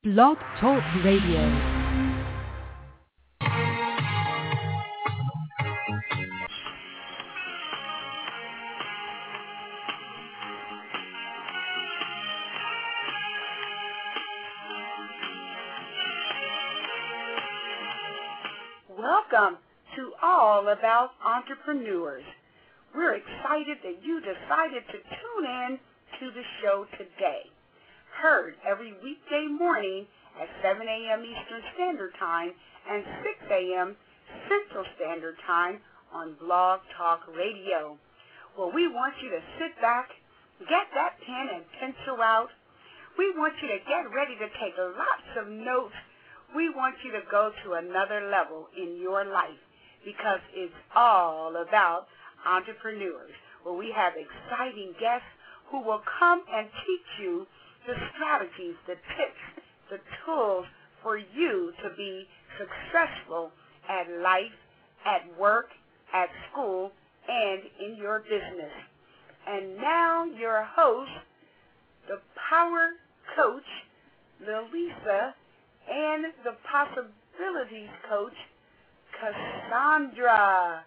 Blog Talk Radio. Welcome to All About Entrepreneurs. We're excited that you decided to tune in to the show today. Heard every weekday morning at 7 a.m. Eastern Standard Time and 6 a.m. Central Standard Time on Blog Talk Radio. Well, we want you to sit back, get that pen and pencil out. We want you to get ready to take lots of notes. We want you to go to another level in your life because it's all about entrepreneurs. Well, we have exciting guests who will come and teach you the strategies, the tips, the tools for you to be successful at life, at work, at school, and in your business. And now your host, the Power Coach, Lalisa, and the Possibilities Coach, Cassandra.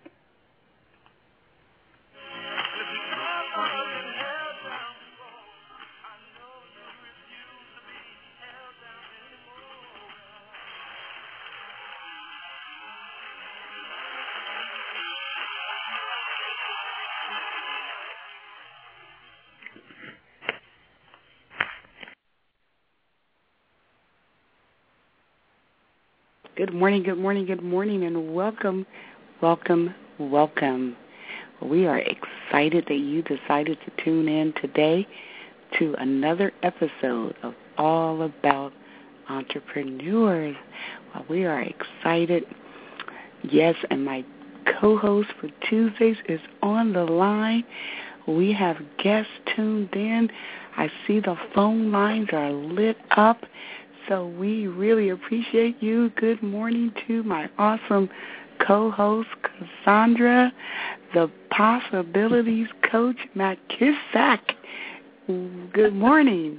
Good morning, good morning, good morning, and welcome, welcome, welcome. We are excited that you decided to tune in today to another episode of All About Entrepreneurs. Well, we are excited. Yes, and my co-host for Tuesdays is on the line. We have guests tuned in. I see the phone lines are lit up. So we really appreciate you. Good morning to my awesome co-host, Cassandra, the Possibilities Coach, Matt Kissack. Good morning.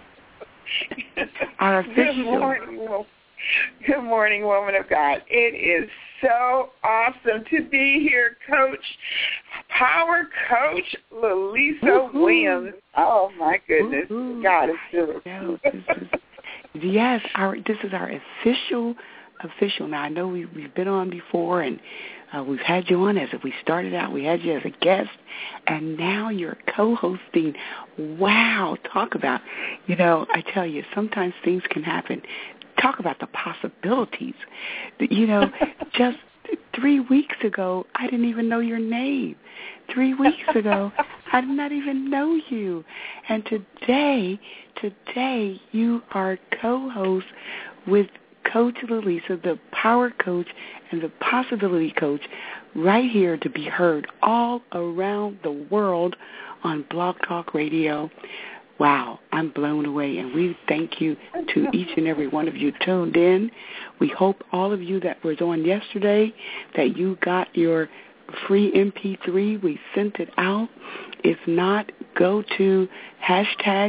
Our official. Good morning, woman of God. It is so awesome to be here, Coach, Power Coach Lalisa Williams. Oh, my goodness. God is good. Yes, this is our official. Now, I know we've been on before, and we've had you on as if we started out. We had you as a guest, and now you're co-hosting. Wow, talk about, I tell you, sometimes things can happen. Talk about the possibilities. Just 3 weeks ago, I didn't even know your name. 3 weeks ago, I did not even know you. And today, you are co-host with Coach Lalisa, the Power Coach and the Possibility Coach, right here to be heard all around the world on Blog Talk Radio. Wow, I'm blown away, and we thank you to each and every one of you tuned in. We hope all of you that was on yesterday that you got your free MP3. We sent it out. If not, go to hashtag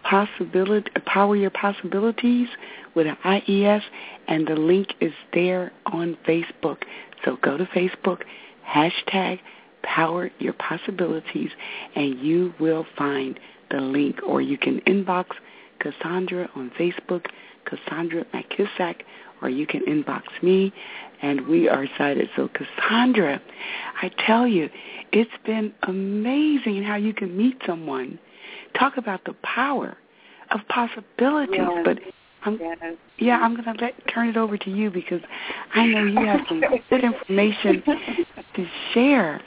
Power Your Possibilities with an IES, and the link is there on Facebook. So go to Facebook, hashtag Power Your Possibilities, and you will find the link, or you can inbox Cassandra on Facebook, Cassandra McKissack, or you can inbox me, and we are excited. So, Cassandra, I tell you, it's been amazing how you can meet someone. Talk about the power of possibilities. Yes. But I'm going to turn it over to you because I know you have some good information to share.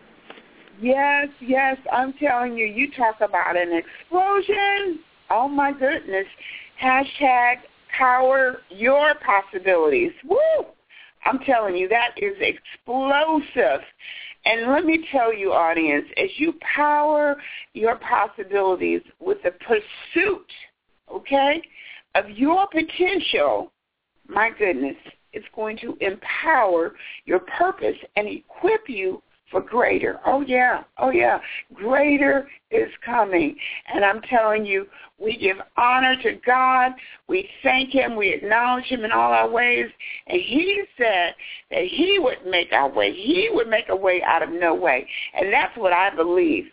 Yes, I'm telling you, you talk about an explosion. Oh, my goodness. Hashtag Power Your Possibilities. Woo! I'm telling you, that is explosive. And let me tell you, audience, as you power your possibilities with the pursuit, of your potential, my goodness, it's going to empower your purpose and equip you for greater. Oh, yeah. Greater is coming. And I'm telling you, we give honor to God. We thank him. We acknowledge him in all our ways. And he said that he would make our way. He would make a way out of no way. And that's what I believe.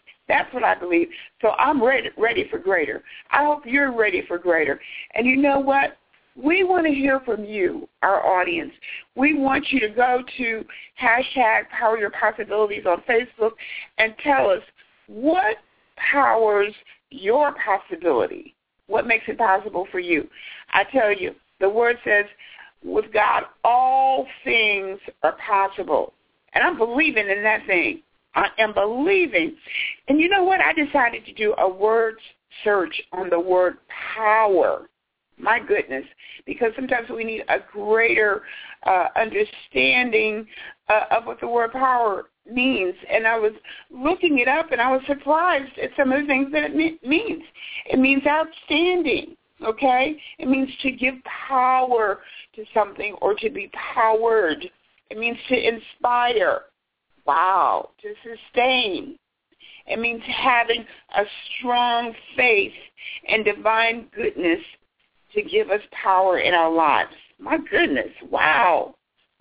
So I'm ready for greater. I hope you're ready for greater. And you know what? We want to hear from you, our audience. We want you to go to #PowerYourPossibilities on Facebook and tell us what powers your possibility. What makes it possible for you? I tell you, the word says, with God, all things are possible. And I'm believing in that thing. I am believing. And you know what? I decided to do a word search on the word power. My goodness, because sometimes we need a greater understanding of what the word power means. And I was looking it up, and I was surprised at some of the things that it means. It means outstanding, okay? It means to give power to something or to be powered. It means to inspire, wow, to sustain. It means having a strong faith and divine goodness to give us power in our lives. My goodness, wow.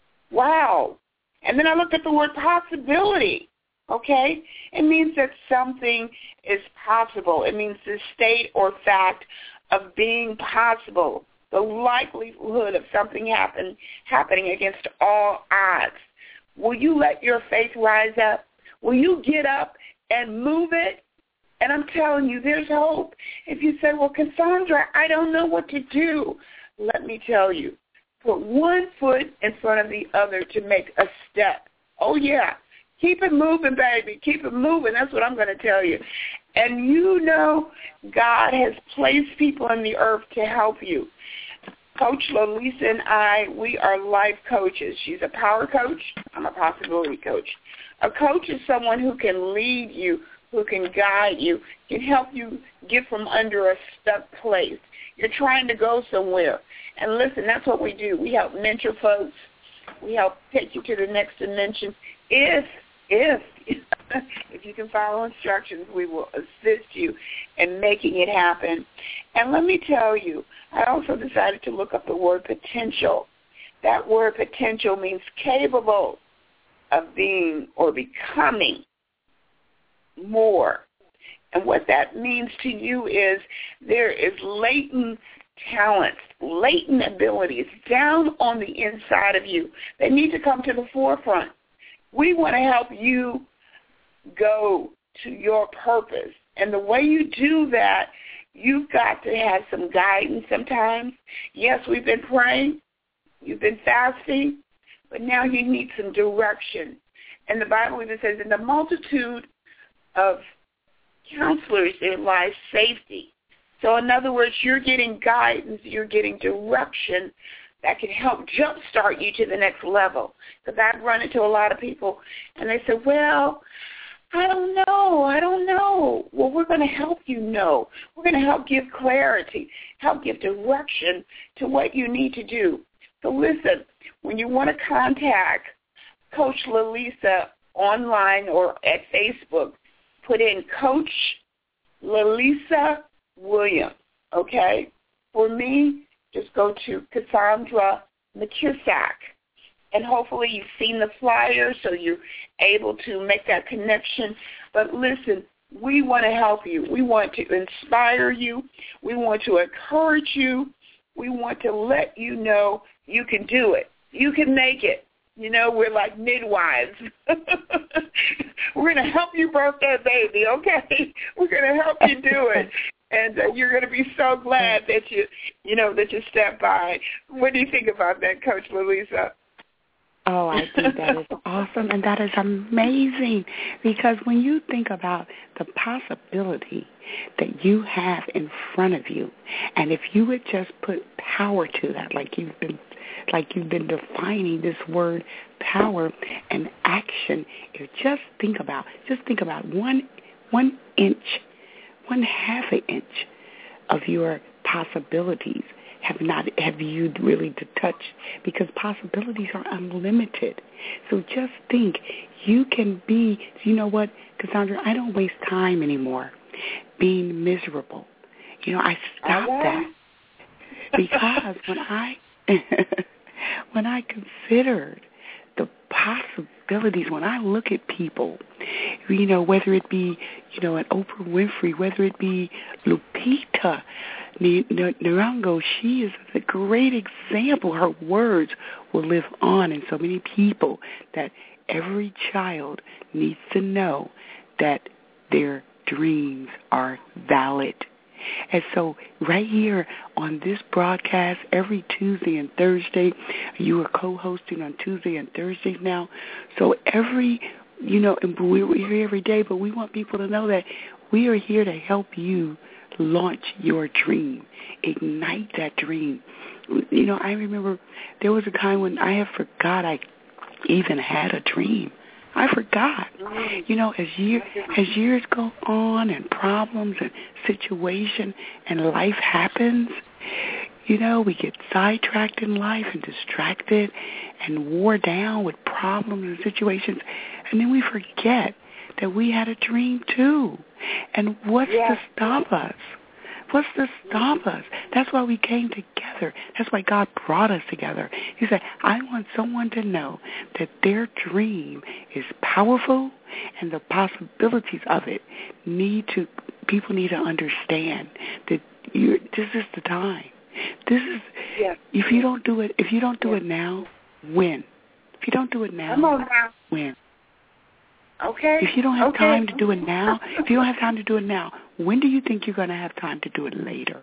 And then I looked at the word possibility, okay? It means that something is possible. It means the state or fact of being possible, the likelihood of something happening against all odds. Will you let your faith rise up? Will you get up and move it? And I'm telling you, there's hope. If you say, well, Cassandra, I don't know what to do, let me tell you, put one foot in front of the other to make a step. Oh, yeah. Keep it moving, baby. Keep it moving. That's what I'm going to tell you. And you know God has placed people in the earth to help you. Coach Lalisa and I, we are life coaches. She's a power coach. I'm a possibility coach. A coach is someone who can lead you, who can guide you, can help you get from under a stuck place. You're trying to go somewhere. And listen, that's what we do. We help mentor folks. We help take you to the next dimension. If you can follow instructions, we will assist you in making it happen. And let me tell you, I also decided to look up the word potential. That word potential means capable of being or becoming more. And what that means to you is there is latent talents, latent abilities down on the inside of you that need to come to the forefront. We want to help you go to your purpose. And the way you do that, you've got to have some guidance sometimes. Yes, we've been praying. You've been fasting. But now you need some direction. And the Bible even says, in the multitude of counselors, there lies safety. So in other words, you're getting guidance, you're getting direction that can help jumpstart you to the next level. Because I've run into a lot of people, and they say, well, I don't know. Well, we're going to help you know. We're going to help give clarity, help give direction to what you need to do. So listen, when you want to contact Coach Lalisa online or at Facebook, put in Coach Lalisa Williams, okay? For me, just go to Cassandra McKissack. And hopefully you've seen the flyer so you're able to make that connection. But listen, we want to help you. We want to inspire you. We want to encourage you. We want to let you know you can do it. You can make it. You know, we're like midwives. We're going to help you birth that baby, okay? We're going to help you do it. And you're going to be so glad that you stepped by. What do you think about that, Coach Lalisa? Oh, I think that is awesome, and that is amazing, because when you think about the possibility that you have in front of you, and if you would just put power to that, like you've been defining this word power and action, if just think about 1 inch, 1/2 inch of your possibilities have you really to touch, because possibilities are unlimited. So just think, you can be, you know what, Cassandra, I don't waste time anymore being miserable. I stopped that, because when I considered the possibilities, when I look at people, whether it be, an Oprah Winfrey, whether it be Lupita Nyong'o, she is a great example. Her words will live on in so many people, that every child needs to know that their dreams are valid. And so right here on this broadcast, every Tuesday and Thursday, you are co-hosting on Tuesday and Thursdays now. So and we're here every day, but we want people to know that we are here to help you launch your dream, ignite that dream. I remember there was a time when I forgot I even had a dream. I forgot. As years go on and problems and situation and life happens, we get sidetracked in life and distracted and wore down with problems and situations, and then we forget that we had a dream too. And what's to stop us? What's to stop us? That's why we came together. That's why God brought us together. He said, I want someone to know that their dream is powerful, and the possibilities of it people need to understand that this is the time. This is, if you don't do it now, when? If you don't do it now, when? Okay. If you don't have time to do it now, when do you think you're going to have time to do it later?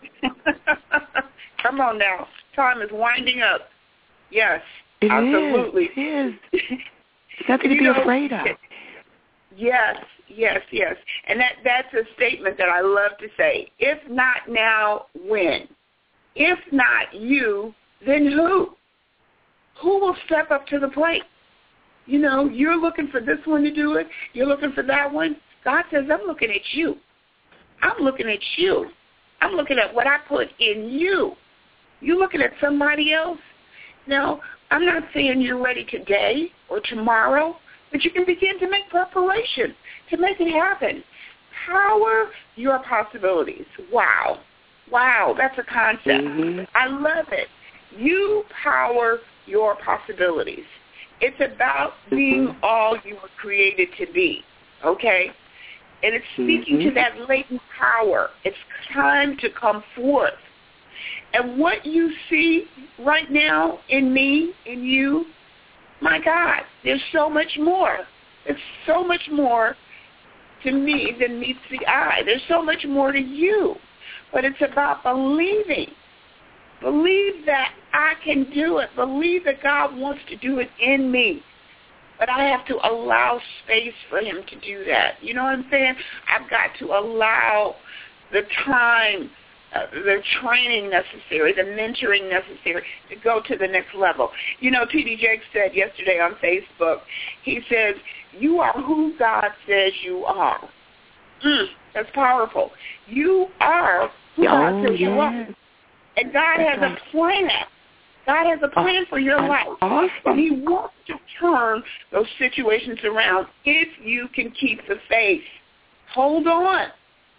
Come on now. Time is winding up. Yes, it absolutely. It is. Nothing to be afraid of. Yes. And that's a statement that I love to say. If not now, when? If not you, then who? Who will step up to the plate? You're looking for this one to do it. You're looking for that one. God says, I'm looking at you. I'm looking at you. I'm looking at what I put in you. You looking at somebody else? Now, I'm not saying you're ready today or tomorrow, but you can begin to make preparation to make it happen. Power your possibilities. Wow, that's a concept. Mm-hmm. I love it. You power your possibilities. It's about being all you were created to be, okay? And it's speaking to that latent power. It's time to come forth. And what you see right now in me, in you, my God, there's so much more. There's so much more to me than meets the eye. There's so much more to you. But it's about believing. Believe that I can do it. Believe that God wants to do it in me. But I have to allow space for him to do that. You know what I'm saying? I've got to allow the time, the training necessary, the mentoring necessary to go to the next level. T.D. Jakes said yesterday on Facebook, he says, you are who God says you are. That's powerful. You are who God says you are. And God has a plan. God has a plan for your life. Awesome. And he wants to turn those situations around if you can keep the faith. Hold on.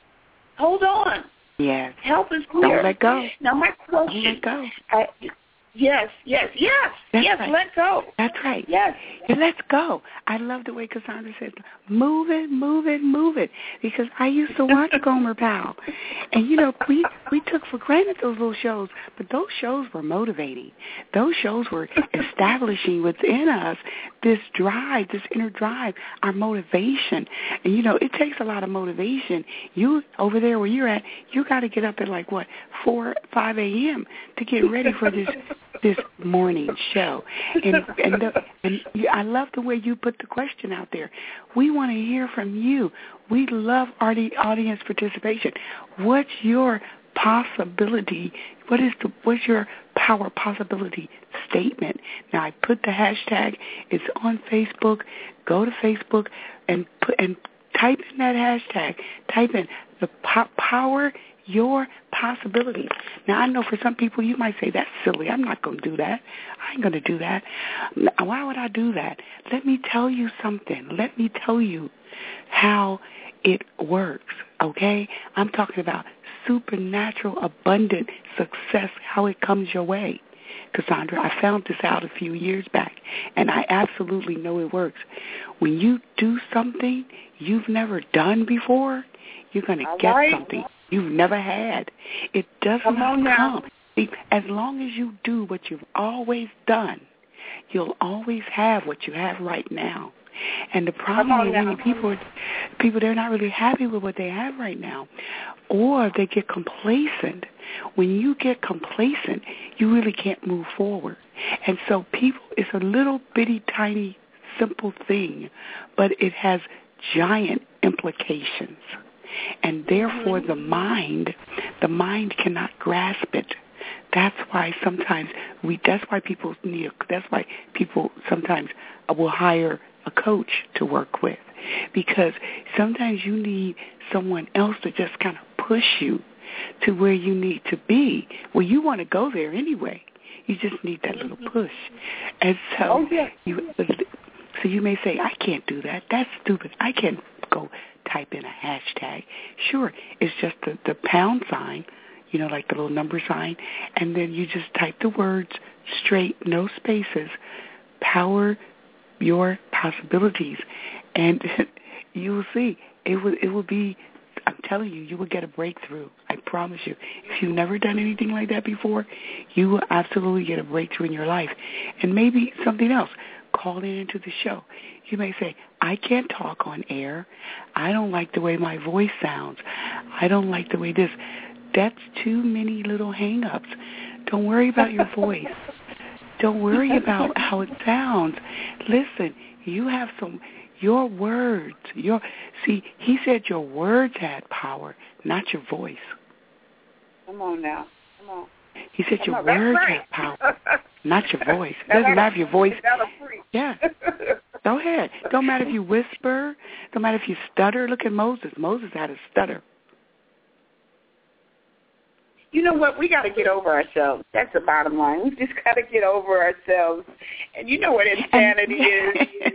Yes. Help is here. Don't let go. Now, my question. Don't let go. Yes. Right. Let go. That's right. Yes. Let's go. I love the way Cassandra says, move it. Because I used to watch Gomer Pyle. And, we took for granted those little shows. But those shows were motivating. Those shows were establishing within us this drive, this inner drive, our motivation. And, it takes a lot of motivation. You, over there where you're at, you got to get up at 4, 5 a.m. to get ready for this morning show. And I love the way you put the question out there. We want to hear from you. We love audience participation. What's your possibility? What's your power possibility statement? Now, I put the hashtag. It's on Facebook. Go to Facebook and type in that hashtag. Type in the power your possibilities. Now, I know for some people you might say, that's silly. I'm not going to do that. I ain't going to do that. Why would I do that? Let me tell you something. Let me tell you how it works, okay? I'm talking about supernatural, abundant success, how it comes your way. Cassandra, I found this out a few years back, and I absolutely know it works. When you do something you've never done before, you're going to get something you've never had. It does not come. As long as you do what you've always done, you'll always have what you have right now. And the problem with many people, they're not really happy with what they have right now, or they get complacent. When you get complacent, you really can't move forward. And so it's a little bitty, tiny, simple thing, but it has giant implications. And therefore the mind cannot grasp it. That's why people sometimes will hire a coach to work with, because sometimes you need someone else to just kind of push you to where you need to be. Well, you want to go there anyway. You just need that little push. And so you may say, I can't do that. That's stupid. I can't go type in a hashtag. Sure, it's just the pound sign, like the little number sign, and then you just type the words straight, no spaces, power your possibilities, and you will see it will be, I'm telling you, you will get a breakthrough. I promise you. If you've never done anything like that before, you will absolutely get a breakthrough in your life. And maybe something else. Call into the show. You may say, I can't talk on air. I don't like the way my voice sounds. I don't like the way this. That's too many little hang-ups. Don't worry about your voice. Don't worry about how it sounds. Listen, you have your words. He said your words had power, not your voice. Come on now. Come on. He said your words have power, not your voice. It doesn't matter if your voice. Yeah. Go ahead. Don't matter if you whisper. Don't matter if you stutter. Look at Moses. Moses had a stutter. You know what? We got to get over ourselves. That's the bottom line. We just got to get over ourselves. And you know what insanity is?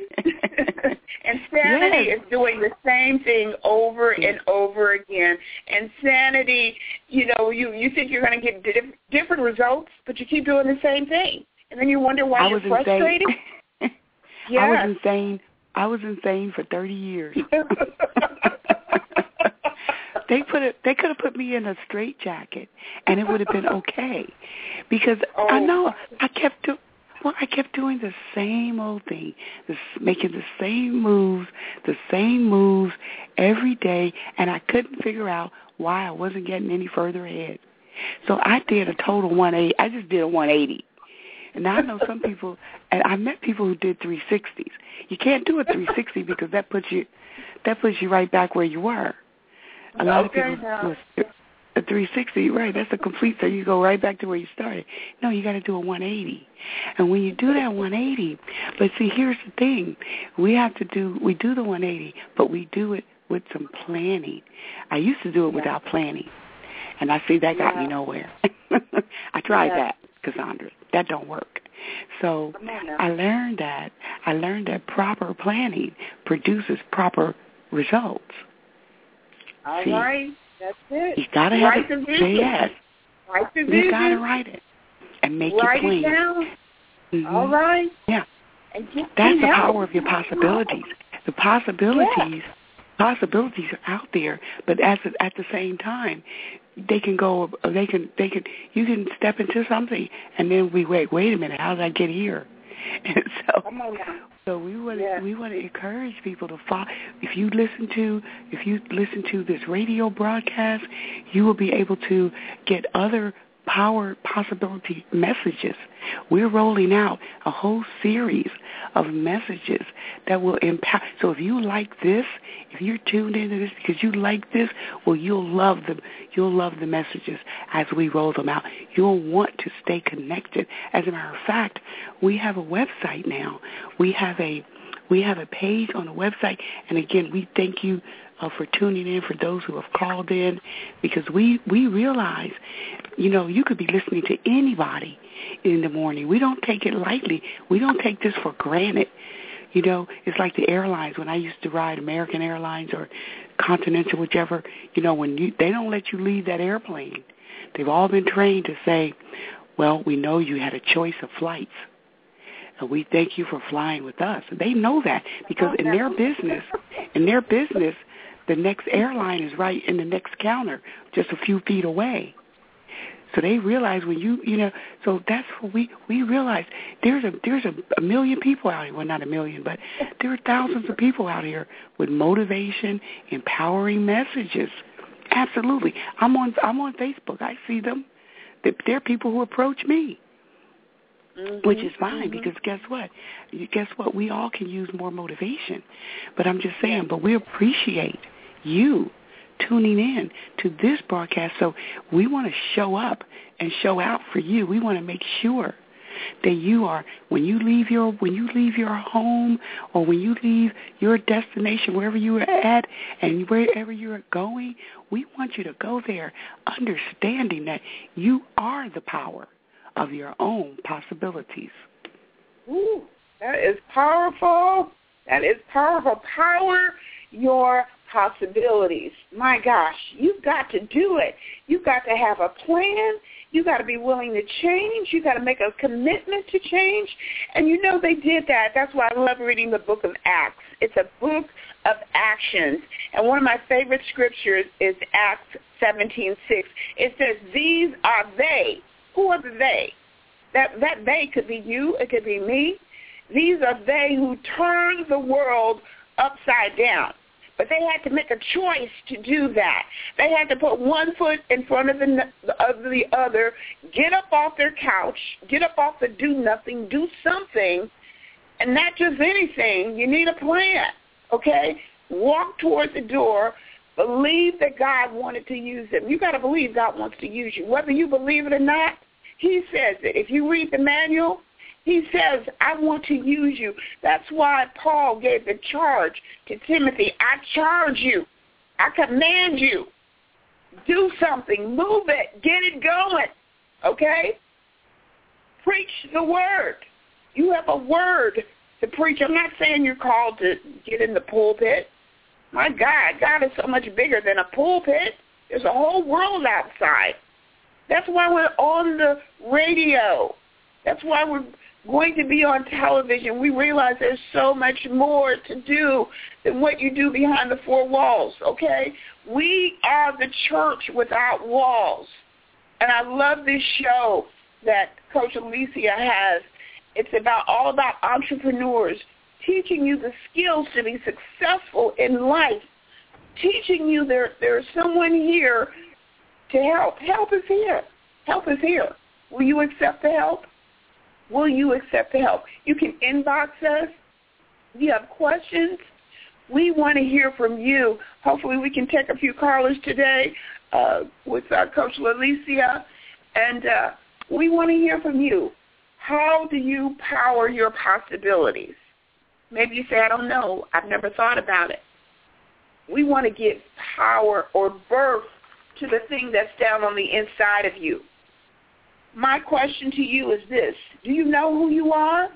Insanity is doing the same thing over and over again. Insanity, you think you're going to get different results, but you keep doing the same thing. And then you wonder why you're frustrated. Yes. I was insane for 30 years. They could have put me in a straitjacket, and it would have been okay, because I know I kept doing the same old thing, making the same moves every day, and I couldn't figure out why I wasn't getting any further ahead. So I did a total 180. I just did a 180. And I know some people, and I met people who did 360s. You can't do a 360 because that puts you right back where you were. A lot of people do a 360, right? That's a complete, so you go right back to where you started. No, you got to do a 180. And when you do that 180, but see, here's the thing. We do the 180, but we do it with some planning. I used to do it without planning, and I see that got me nowhere. I tried that, Cassandra. That don't work. So I learned that proper planning produces proper results. All right, that's it. You gotta have it. Yes. Write the vision. You gotta write it and make it plain. Write it down. Mm-hmm. All right. Yeah. That's the power of your possibilities. The possibilities are out there, but at the same time, you can step into something, and then wait a minute, how did I get here? And so we want to encourage people to follow. If you listen to this radio broadcast, you will be able to get other power possibility messages. We're rolling out a whole series of messages that will empower. So if you like this, if you're tuned into this because you like this, well, you'll love the messages as we roll them out. You'll want to stay connected. As a matter of fact, we have a website now. We have a page on the website, and again, we thank you for tuning in, for those who have called in, because we realize, you could be listening to anybody in the morning. We don't take it lightly. We don't take this for granted. It's like the airlines. When I used to ride American Airlines or Continental, whichever, when they don't let you leave that airplane. They've all been trained to say, well, we know you had a choice of flights, and we thank you for flying with us. And they know that because in their business, the next airline is right in the next counter, just a few feet away. So they realize when so that's what we realize. There's a million people out here. Well, not a million, but there are thousands of people out here with motivation, empowering messages. Absolutely. I'm on Facebook. I see them. There are people who approach me, which is fine because guess what? We all can use more motivation. But I'm just saying, but we appreciate you tuning in to this broadcast. So we want to show up and show out for you. We want to make sure that you are, when you leave your home or when you leave your destination, wherever you are at and wherever you're going, we want you to go there understanding that you are the power of your own possibilities. Ooh, that is powerful. That is powerful. Power your possibilities. My gosh, you've got to do it. You've got to have a plan. You've got to be willing to change. You've got to make a commitment to change. And they did that. That's why I love reading the book of Acts. It's a book of actions. And one of my favorite scriptures is Acts 17:6. It says, these are they. Who are the they? That they could be you. It could be me. These are they who turned the world upside down. But they had to make a choice to do that. They had to put one foot in front of the other, get up off their couch, get up off the do-nothing, do something, and not just anything. You need a plan, okay? Walk toward the door. Believe that God wanted to use them. You got to believe God wants to use you. Whether you believe it or not, he says it. If you read the manual, he says, I want to use you. That's why Paul gave the charge to Timothy. I charge you. I command you. Do something. Move it. Get it going. Okay? Preach the word. You have a word to preach. I'm not saying you're called to get in the pulpit. My God, God is so much bigger than a pulpit. There's a whole world outside. That's why we're on the radio. That's why we're going to be on television. We realize there's so much more to do than what you do behind the four walls, okay? We are the church without walls. And I love this show that Coach Alicia has. It's all about entrepreneurs, teaching you the skills to be successful in life, teaching you there's someone here to help. Help is here. Help is here. Will you accept the help? Will you accept the help? You can inbox us. If you have questions, we want to hear from you. Hopefully we can take a few callers today with Coach Alicia, and we want to hear from you. How do you power your possibilities? Maybe you say, I don't know. I've never thought about it. We want to give power or birth to the thing that's down on the inside of you. My question to you is this. Do you know who you are?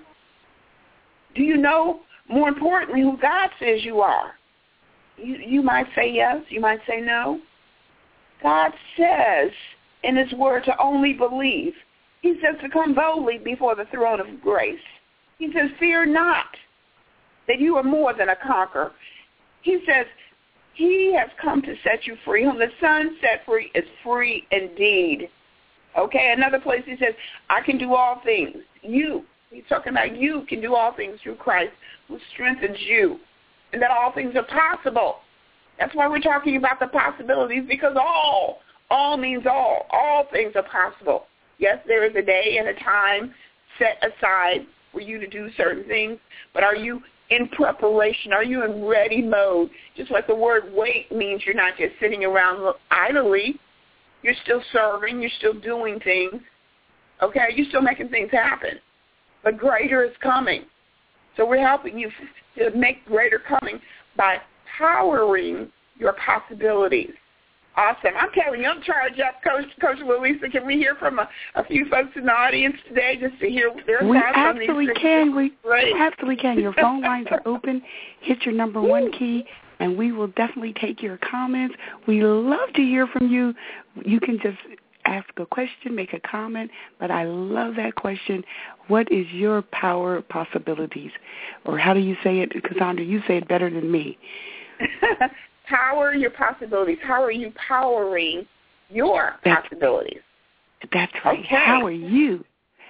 Do you know, more importantly, who God says you are? You might say yes. You might say no. God says in his word to only believe. He says to come boldly before the throne of grace. He says, fear not that you are more than a conqueror. He says, he has come to set you free. Whom the Son set free is free indeed. Okay, another place he says, I can do all things. He's talking about you can do all things through Christ who strengthens you. And that all things are possible. That's why we're talking about the possibilities, because all means all. All things are possible. Yes, there is a day and a time set aside for you to do certain things, but are you in preparation? Are you in ready mode? Just like the word wait means you're not just sitting around idly. You're still serving. You're still doing things. Okay? You're still making things happen. But greater is coming. So we're helping you to make greater coming by powering your possibilities. Awesome. I'm telling you, I'm charged up, Coach Lalisa. Can we hear from a few folks in the audience today just to hear their thoughts on these things? We absolutely can. Your phone lines are open. Hit your number one key, and we will definitely take your comments. We love to hear from you. You can just ask a question, make a comment, but I love that question. What is your power possibilities? Or how do you say it? Cassandra, you say it better than me. Power your possibilities. How are you powering your possibilities? That's right. Okay. How are you?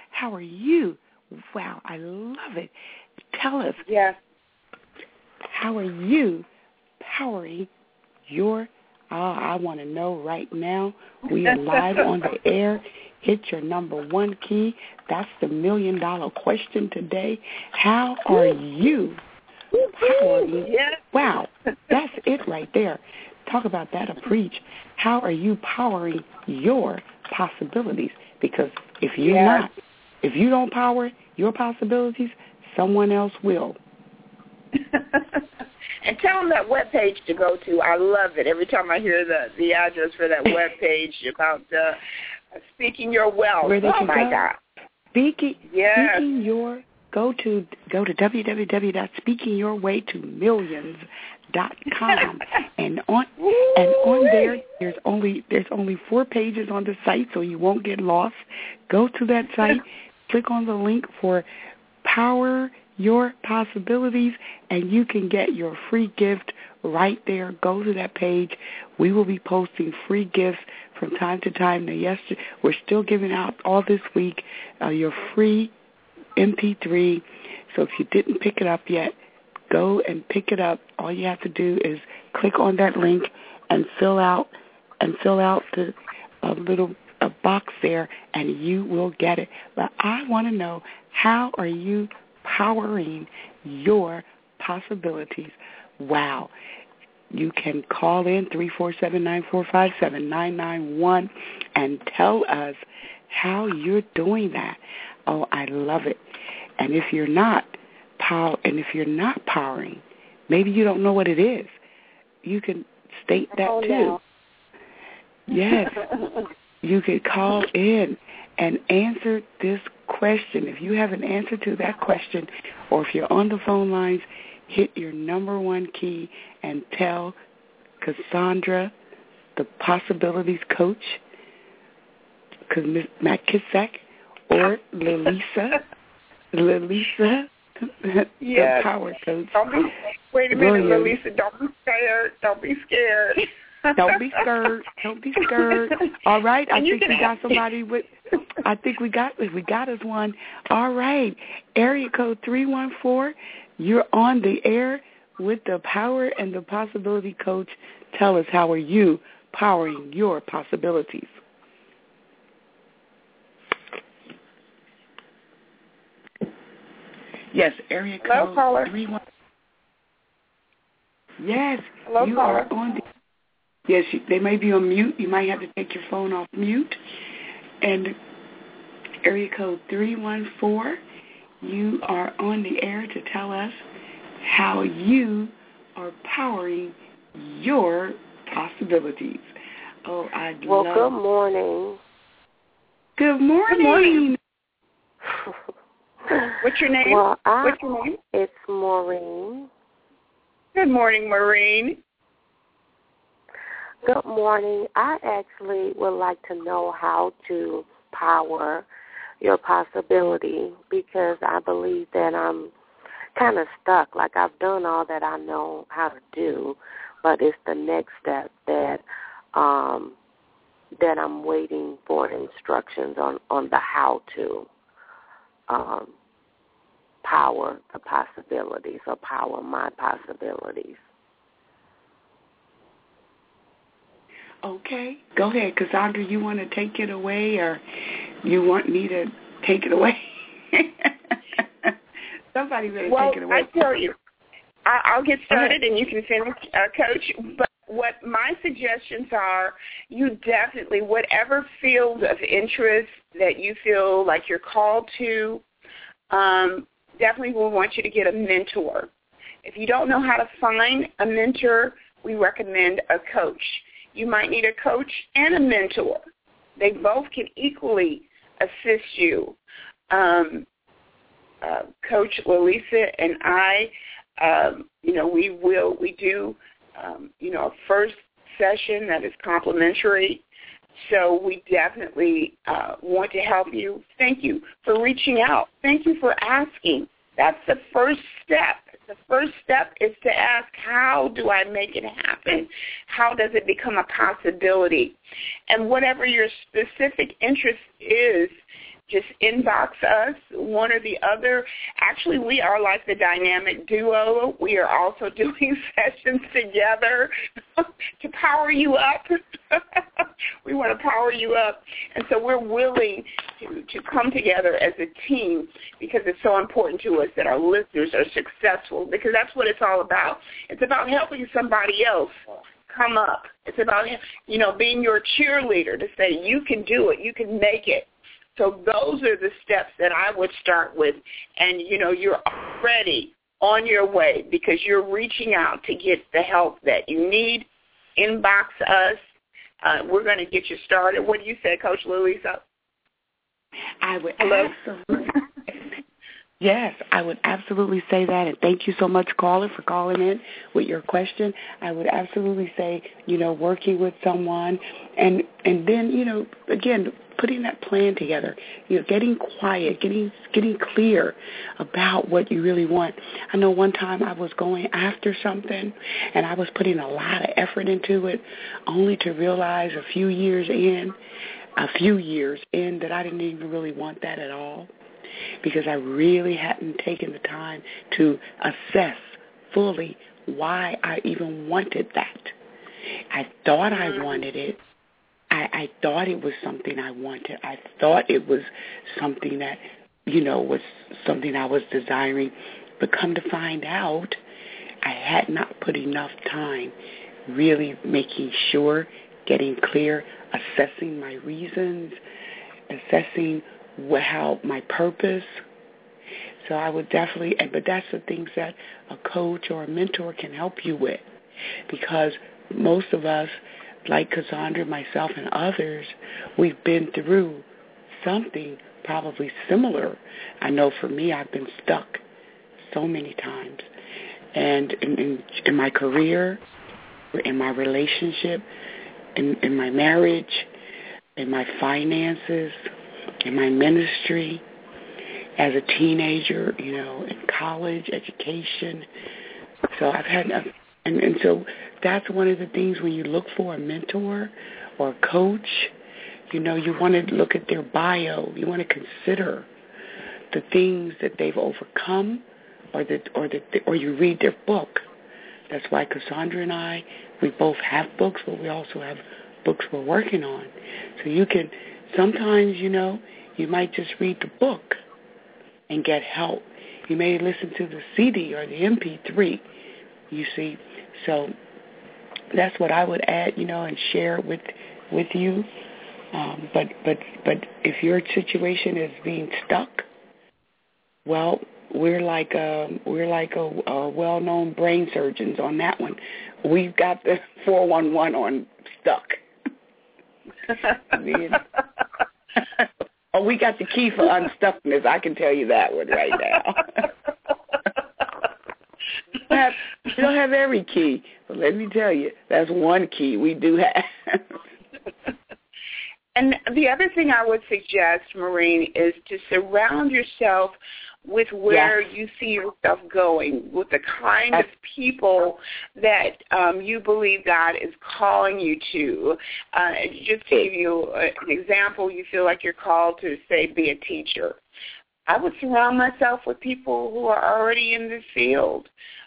Wow, I love it. Tell us. Yes. How are you powering your I want to know right now. We are live on the air. Hit your number one key. That's the $1 million question today. How are you powering? Yes. Wow, that's it right there. Talk about that, a preach. How are you powering your possibilities? Because if you don't power your possibilities, someone else will. And tell them that webpage to go to. I love it. Every time I hear the address for that webpage about speaking your wealth. Where they oh my go. God! Speaking your go to www.speakingyourwaytomillions.com and on there there's only 4 pages on the site, so you won't get lost. Go to that site, click on the link for Power Your Possibilities, and you can get your free gift right there. Go to that page. We will be posting free gifts from time to time. Now, we're still giving out all this week your free MP3. So if you didn't pick it up yet, go and pick it up. All you have to do is click on that link and fill out the little box there, and you will get it. But I want to know, how are you powering your possibilities? Wow. You can call in 347-945-7991 and tell us how you're doing that. Oh, I love it. And if you're not powering, maybe you don't know what it is. You can state that too. No. Yes. You could call in and answer this question. If you have an answer to that question, or if you're on the phone lines, hit your number one key and tell Cassandra, the Possibilities Coach, Matt Kisak, or Lalisa, the Power Coach. Wait a minute, Lalisa, don't be scared. Don't be scared. Don't be scared. Don't be scared. All right. I think we got somebody with. I think we got us one. All right. Area code 314. You're on the air with the Power and the Possibility Coach. Tell us, how are you powering your possibilities? Yes, area code. Hello, caller. 314. Yes, hello, you caller. are on the. Yes, they may be on mute. You might have to take your phone off mute. And area code 314, you are on the air to tell us how you are powering your possibilities. Oh, Well, good morning. Good morning. What's your name? Well, What's your name? It's Maureen. Good morning, Maureen. Good morning. I actually would like to know how to power your possibility, because I believe that I'm kind of stuck. Like, I've done all that I know how to do, but it's the next step that I'm waiting for instructions on the how to power the possibilities, or power my possibilities. Okay. Go ahead, Cassandra. You want to take it away, or you want me to take it away? Somebody better take it away. I tell you, I'll get started and you can finish, Coach. But what my suggestions are, you definitely, whatever field of interest that you feel like you're called to, definitely will want you to get a mentor. If you don't know how to find a mentor, we recommend a coach. You might need a coach and a mentor. They both can equally assist you. Coach Lalisa and I, we do a first session that is complimentary. So we definitely want to help you. Thank you for reaching out. Thank you for asking. That's the first step. The first step is to ask, how do I make it happen? How does it become a possibility? And whatever your specific interest is, just inbox us, one or the other. Actually, we are like the dynamic duo. We are also doing sessions together to power you up. We want to power you up. And so we're willing to come together as a team because it's so important to us that our listeners are successful, because that's what it's all about. It's about helping somebody else come up. It's about, being your cheerleader to say, you can do it, you can make it. So those are the steps that I would start with. And, you're already on your way because you're reaching out to get the help that you need. Inbox us. We're going to get you started. What do you say, Coach Lalisa? I would absolutely. Yes, I would absolutely say that, and thank you so much, caller, for calling in with your question. I would absolutely say, working with someone, and then, again, putting that plan together, getting quiet, getting clear about what you really want. I know one time I was going after something, and I was putting a lot of effort into it, only to realize a few years in that I didn't even really want that at all, because I really hadn't taken the time to assess fully why I even wanted that. I thought I wanted it. I thought it was something I wanted. I thought it was something that, was something I was desiring. But come to find out, I had not put enough time really making sure, getting clear, assessing my reasons, assessing how my purpose. So I would definitely, but that's the things that a coach or a mentor can help you with, because most of us, like Cassandra, myself, and others, we've been through something probably similar. I know for me, I've been stuck so many times. And in my career, in my relationship, in my marriage, in my finances, in my ministry, as a teenager, in college, education. So I've had, and so that's one of the things when you look for a mentor or a coach, you want to look at their bio. You want to consider the things that they've overcome, or you read their book. That's why Cassandra and I, we both have books, but we also have books we're working on. So you can, sometimes, you might just read the book and get help. You may listen to the CD or the MP3, you see. So that's what I would add, and share with you. But if your situation is being stuck, well, we're like a well-known brain surgeons on that one. We've got the 411 on stuck. Oh, we got the key for unstuckness. I can tell you that one right now. We don't have every key, but let me tell you, that's one key we do have. And the other thing I would suggest, Maureen, is to surround yourself with where you see yourself going, with the kind of people that you believe God is calling you to. Just to give you an example, you feel like you're called to, say, be a teacher. I would surround myself with people who are already in this field.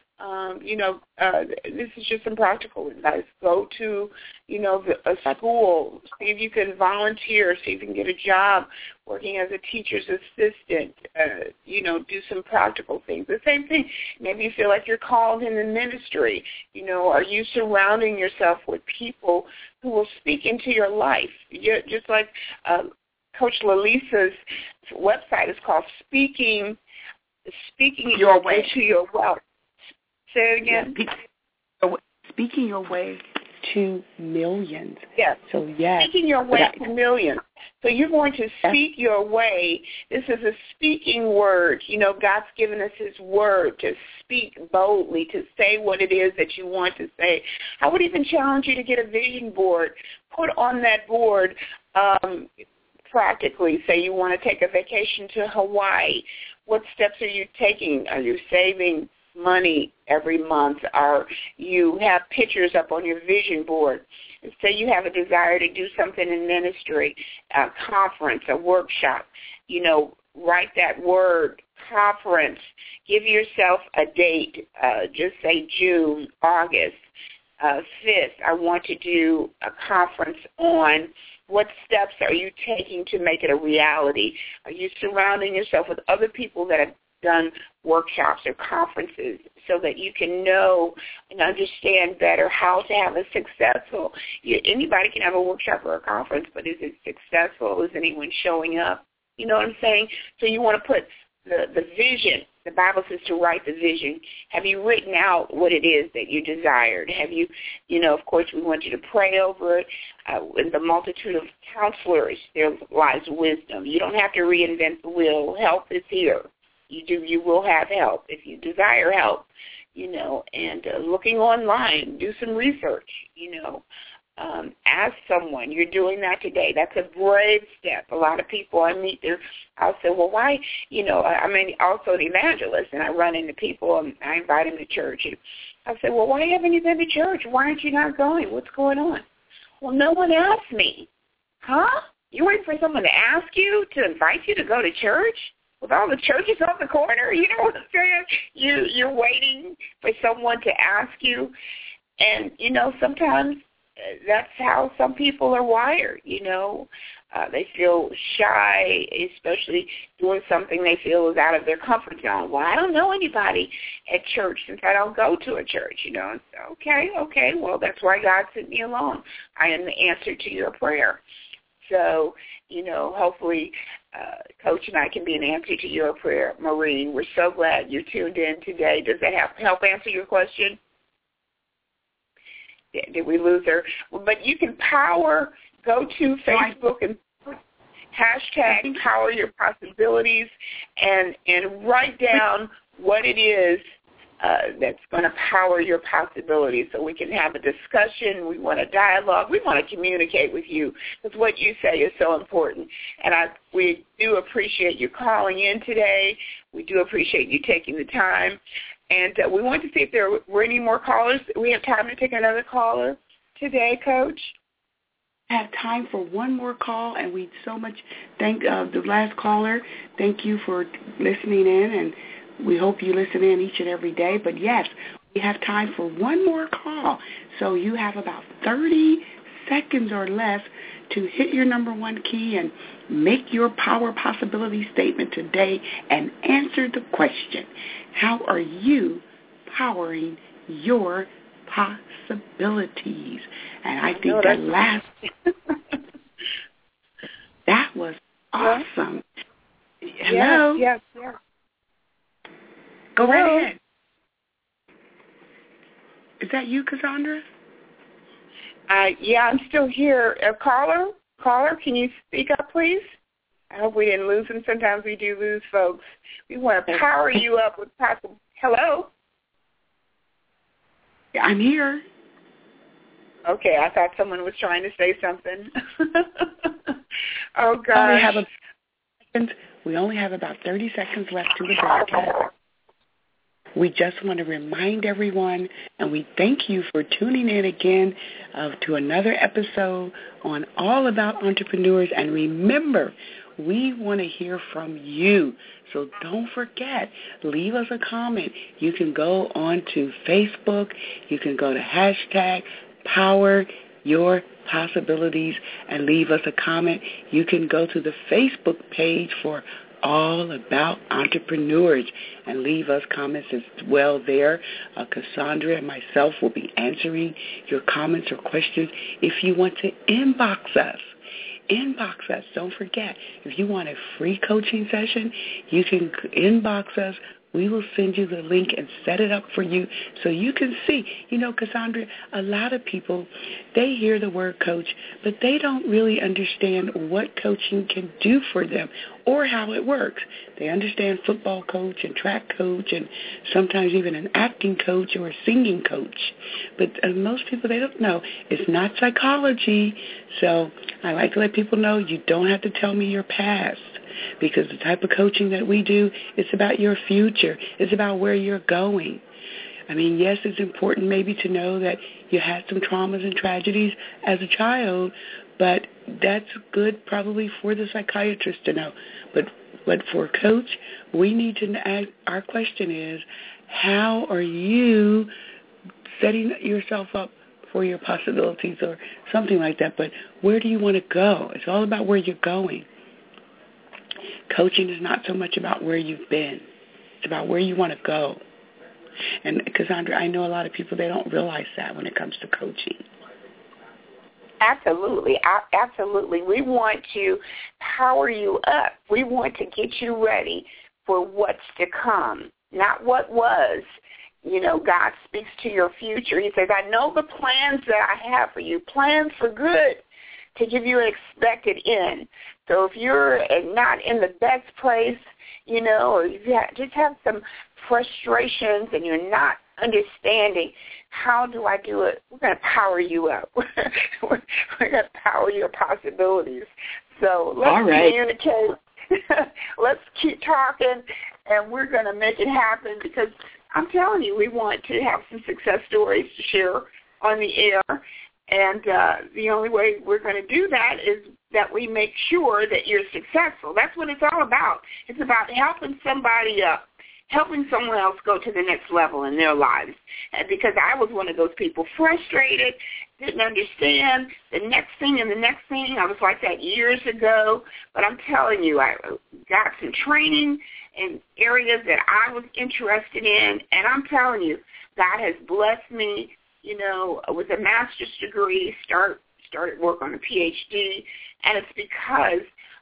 This is just some practical advice. Go to, a school. See if you can volunteer. See if you can get a job working as a teacher's assistant. Do some practical things. The same thing. Maybe you feel like you're called in the ministry. Are you surrounding yourself with people who will speak into your life? Just like Coach Lalisa's website is called Speaking Your Way. Into Your Wealth. Say it again. speaking your way to millions. Yes. So, yes. Speaking your way to millions. So you're going to speak your way. This is a speaking word. You know, God's given us his word to speak boldly, to say what it is that you want to say. I would even challenge you to get a vision board. Put on that board, practically, say you want to take a vacation to Hawaii. What steps are you taking? Are you saving money every month? Or you have pictures up on your vision board? Say you have a desire to do something in ministry, a conference, a workshop. You know, write that word, conference. Give yourself a date. Just say June, August 5th. I want to do a conference on. What steps are you taking to make it a reality? Are you surrounding yourself with other people that have done workshops or conferences so that you can know and understand better how to have a successful, anybody can have a workshop or a conference, but is it successful? Is anyone showing up? You know what I'm saying? So you want to put the vision. The Bible says to write the vision. Have you written out what it is that you desired? Have you, of course, we want you to pray over it. In the multitude of counselors, there lies wisdom. You don't have to reinvent the wheel. Help is here. You will have help if you desire help, and looking online, do some research, ask someone. You're doing that today. That's a brave step. A lot of people I meet there, I'll say, well, why, I'm also an evangelist, and I run into people, and I invite them to church. And I'll say, well, why haven't you been to church? Why aren't you not going? What's going on? Well, no one asked me. Huh? You wait for someone to ask you, to invite you to go to church? With all the churches on the corner, you know what I'm saying? You're waiting for someone to ask you. And, sometimes that's how some people are wired, They feel shy, especially doing something they feel is out of their comfort zone. Well, I don't know anybody at church since I don't go to a church, And so, okay, well, that's why God sent me along. I am the answer to your prayer. So, hopefully Coach and I can be an answer to your prayer, Maureen. We're so glad you're tuned in today. Does that help answer your question? Did we lose her? But you can go to Facebook and hashtag Power Your Possibilities and write down what it is that's going to power your possibilities, so we can have a discussion. We want a dialogue. We want to communicate with you, because what you say is so important. And we do appreciate you calling in today. We do appreciate you taking the time. And we want to see if there were any more callers. We have time to take another caller today, Coach. I have time for one more call, and we so much thank the last caller. Thank you for listening in, and we hope you listen in each and every day. But, yes, we have time for one more call. So you have about 30 seconds or less to hit your number one key and make your power possibility statement today and answer the question, how are you powering your possibilities? And I think that last, that was awesome. Hello? Yes. Go right ahead. Is that you, Cassandra? Yeah, I'm still here. Caller, can you speak up, please? I hope we didn't lose him. Sometimes we do lose folks. We want to power you up with possible. Hello? I'm here. Okay, I thought someone was trying to say something. Oh, gosh. We only have about 30 seconds left to the broadcast. We just want to remind everyone, and we thank you for tuning in again to another episode on All About Entrepreneurs. And remember, we want to hear from you. So don't forget, leave us a comment. You can go on to Facebook. You can go to hashtag Power Your Possibilities and leave us a comment. You can go to the Facebook page for All About Entrepreneurs and leave us comments as well there. Cassandra and myself will be answering your comments or questions. If you want to inbox us, Don't forget, if you want a free coaching session, you can inbox us we will send you the link and set it up for you so you can see. You know, Cassandra, a lot of people, they hear the word coach, but they don't really understand what coaching can do for them or how it works. They understand football coach and track coach and sometimes even an acting coach or a singing coach. But most people, they don't know. It's not psychology. So I like to let people know you don't have to tell me your past, because the type of coaching that we do, it's about your future. It's about where you're going. I mean, yes, it's important maybe to know that you had some traumas and tragedies as a child, but that's good probably for the psychiatrist to know. But for a coach, we need to ask, our question is, how are you setting yourself up for your possibilities or something like that? But where do you want to go? It's all about where you're going. Coaching is not so much about where you've been. It's about where you want to go. And Cassandra, I know a lot of people, they don't realize that when it comes to coaching. Absolutely. Absolutely. We want to power you up. We want to get you ready for what's to come, not what was. You know, God speaks to your future. He says, I know the plans that I have for you, plans for good, to give you an expected end. So if you're not in the best place, you know, or you just have some frustrations and you're not understanding, how do I do it? We're going to power you up. We're going to power your possibilities. So let's communicate. Let's keep talking, and we're going to make it happen, because I'm telling you, we want to have some success stories to share on the air. And the only way we're going to do that is that we make sure that you're successful. That's what it's all about. It's about helping somebody up, helping someone else go to the next level in their lives. And because I was one of those people, frustrated, didn't understand the next thing and the next thing. I was like that years ago. But I'm telling you, I got some training in areas that I was interested in. And I'm telling you, God has blessed me, you know, with a master's degree, started work on a PhD, and it's because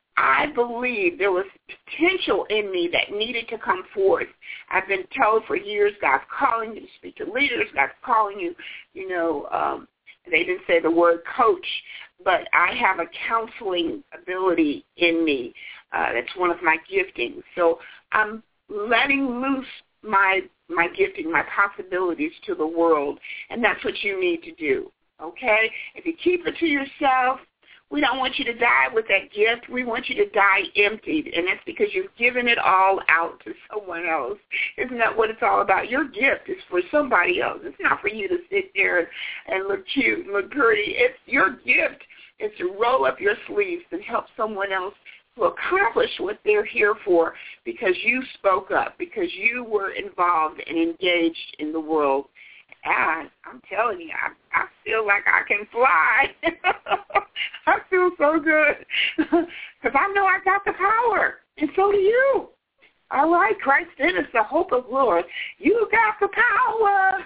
I believe there was potential in me that needed to come forth. I've been told for years, God's calling you to speak to leaders, God's calling you, you know, they didn't say the word coach, but I have a counseling ability in me. That's one of my giftings. So I'm letting loose my gifting, my possibilities to the world, and that's what you need to do, okay? If you keep it to yourself, we don't want you to die with that gift. We want you to die emptied, and that's because you've given it all out to someone else. Isn't that what it's all about? Your gift is for somebody else. It's not for you to sit there and look cute and look pretty. It's your gift is to roll up your sleeves and help someone else to accomplish what they're here for, because you spoke up, because you were involved and engaged in the world. And I'm telling you, I feel like I can fly. I feel so good because I know I got the power, and so do you. All right, Christ in us, the hope of glory. You got the power.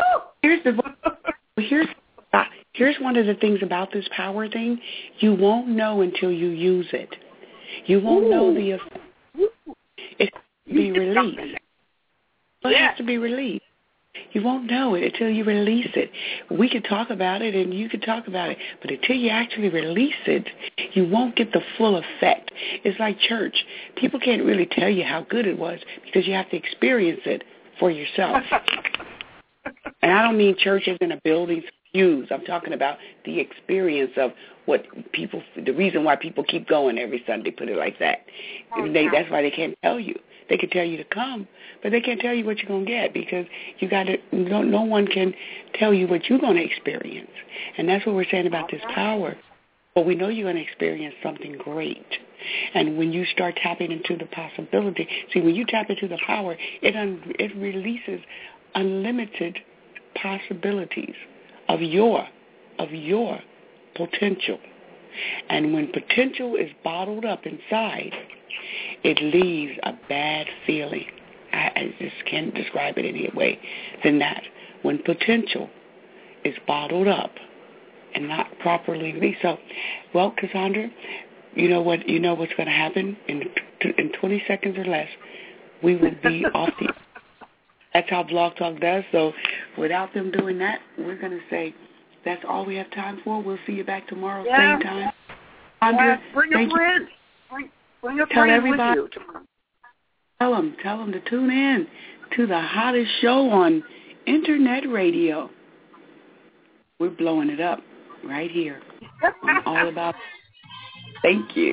Woo! Here's one of the things about this power thing. You won't know until you use it. You won't know the effect. It has to be released. It has to be released. You won't know it until you release it. We could talk about it and you could talk about it, but until you actually release it, you won't get the full effect. It's like church. People can't really tell you how good it was because you have to experience it for yourself. And I don't mean church as in a building, pews. I'm talking about the experience of what people, the reason why people keep going every Sunday, put it like that. That's why they can't tell you. They can tell you to come, but they can't tell you what you're going to get, because you got to. No one can tell you what you're going to experience, and that's what we're saying about this power. But we know you're going to experience something great, and when you start tapping into the possibility, see, when you tap into the power, it releases unlimited possibilities of your potential, and when potential is bottled up inside, it leaves a bad feeling. I just can't describe it any way than that. When potential is bottled up and not properly released. So, well, Cassandra, you know what's going to happen in 20 seconds or less. we would be off the. That's how Blog Talk does. So without them doing that, we're going to say that's all we have time for. We'll see you back tomorrow, same time. Yeah, bring a friend. Bring a friend with you tomorrow. Tell them to tune in to the hottest show on internet radio. We're blowing it up right here. I'm all about it. Thank you.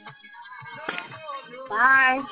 Bye.